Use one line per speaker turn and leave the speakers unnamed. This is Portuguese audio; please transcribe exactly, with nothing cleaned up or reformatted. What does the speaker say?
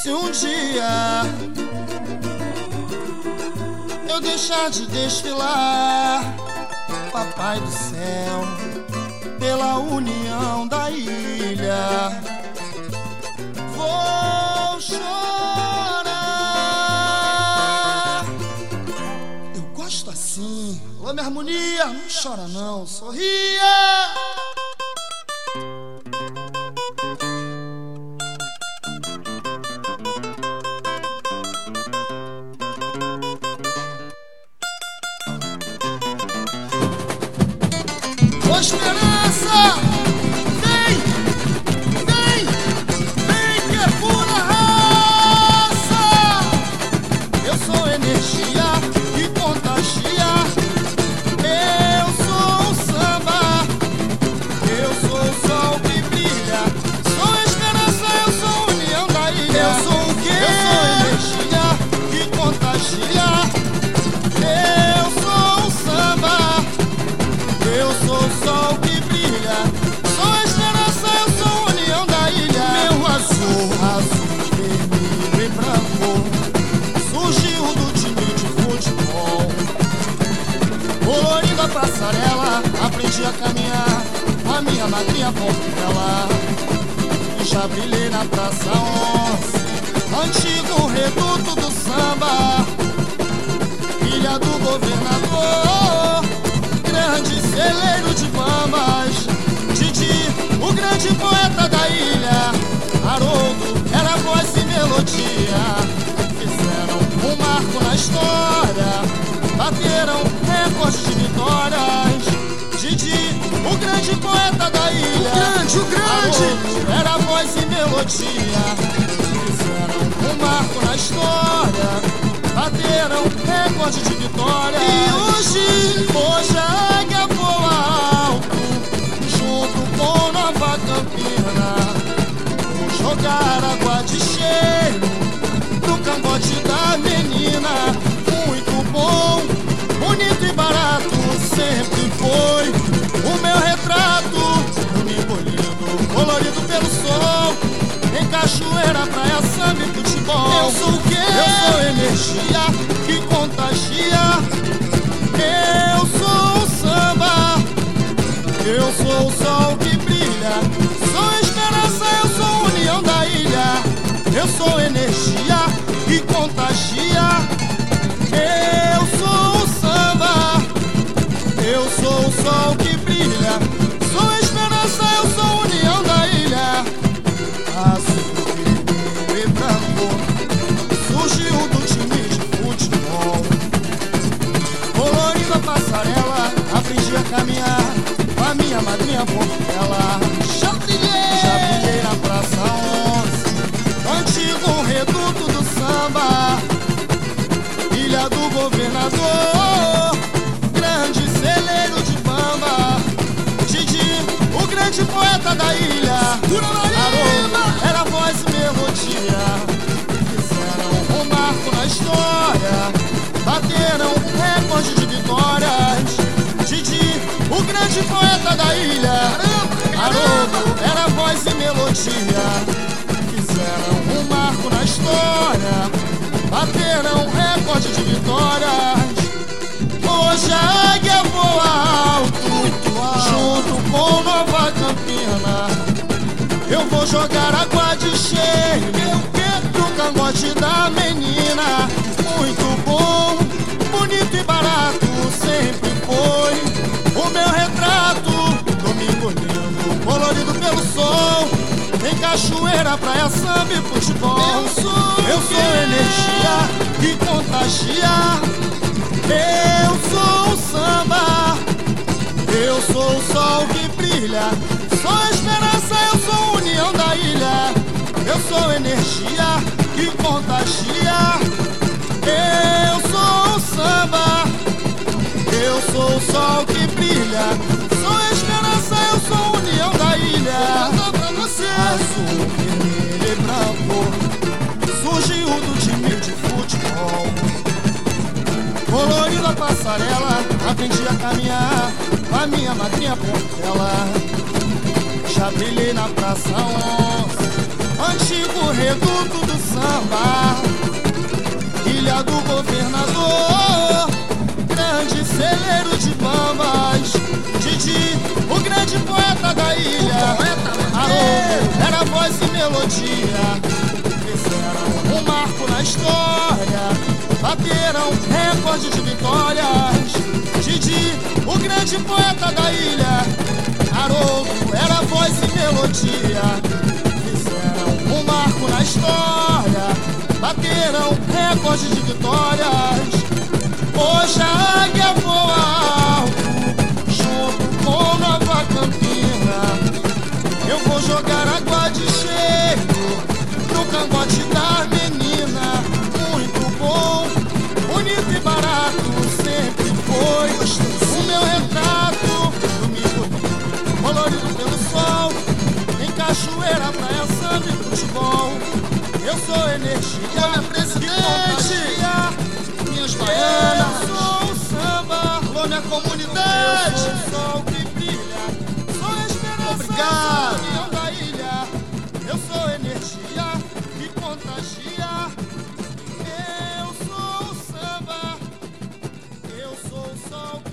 Se um dia eu deixar de desfilar, Papai do céu, pela união da ilha, vou chorar. Eu gosto assim. Alô, minha harmonia, não chora não, sorria. Ô esperança, vem, vem, vem que é pura raça. Eu sou energia que contagia. Eu sou o samba, eu sou o sol que brilha. Sou esperança, eu sou a união da ilha. Eu sou o quê? Eu sou energia que contagia. Eu sou o samba, eu sou o sol que brilha. Sou a esperança, eu sou a união da ilha. Meu azul, azul, vermelho e branco surgiu do time de futebol. Colorindo a passarela, aprendi a caminhar. A minha madrinha Portela. E já brilhei na Praça onze, antigo reduto do samba, ilha do governador, grande celeiro de bambas. Didi, o grande poeta da ilha. Haroldo era voz e melodia. Fizeram um marco na história, bateram recordes de vitórias. Didi, o grande poeta da ilha. O grande, o grande Haroldo era voz e melodia. Fizeram um marco na história, bateram recorde de vitória. E hoje, hoje a águia voa alto, junto com Nova Campina. Vou jogar água de cheiro no cangote da menina. Muito bom, bonito e barato sempre foi o meu retrato. Domingo lindo, colorido pelo sol, em cachoeira, praia, samba e futebol. Eu sou o quê? Eu sou energia que contagia. Eu sou o samba, eu sou o sol que brilha. Sou esperança, eu sou a união da ilha. Eu sou energia que contagia. Eu sou o samba, eu sou o sol que brilha. Sou esperança, eu sou a união da ilha. Azul, vermelho e branco surgiu do time de futebol. Colorindo a passarela, aprendi a caminhar. A minha madrinha Portela. Já brilhei, já brilhei na Praça onze, antigo reduto do samba, ilha do governador, grande celeiro de bamba. Didi, o grande poeta da ilha. Haroldo era voz e melodia. Fizeram um marco na história, bateram recorde de vitórias. Didi, o grande poeta da ilha. Haroldo era voz e melodia. Fizeram um marco na história, bateram recorde de vitórias. Hoje a águia voa alto, junto com Nova Campina. Eu vou jogar água de cheiro no cangote da menina. Muito bom, bonito e barato sempre foi o meu retrato. Domingo lindo, colorido pelo sol, em cachoeira, praia, samba e futebol. Eu sou, eu sou energia que contagia. Eu sou o samba, eu sou o sol que brilha. Sou esperança, eu sou a união da ilha. Eu sou energia que contagia. Eu sou o samba, eu sou o sol que brilha. Sou esperança, eu sou a união da ilha. Azul, vermelho e branco surgiu do time de futebol. Colorindo a passarela, aprendi a caminhar. A minha madrinha Portela. Já brilhei na Praça onze, antigo reduto do samba. samba, Ilha do Governador, grande celeiro de bambas. Didi, o grande poeta da ilha, Haroldo era voz e melodia. Fizeram um marco na história, bateram recorde de vitórias. Didi, o grande poeta da ilha, Haroldo era voz e melodia. Fizeram um marco na história, bateram recorde de vitórias. Hoje a águia voa alto, junto com Nova Campina. Eu vou jogar água de cheiro no cangote da menina. Muito bom, bonito e barato, sempre foi o meu retrato. Domingo, colorido pelo sol, em cachoeira, praia, samba e futebol. Eu sou energia, minha presidente, minhas baianas. Eu sou o samba, alô minha comunidade. Eu sou o sol que brilha, sou a esperança. Obrigado. União da ilha. Eu sou energia que contagia. Eu sou o samba, eu sou o sol.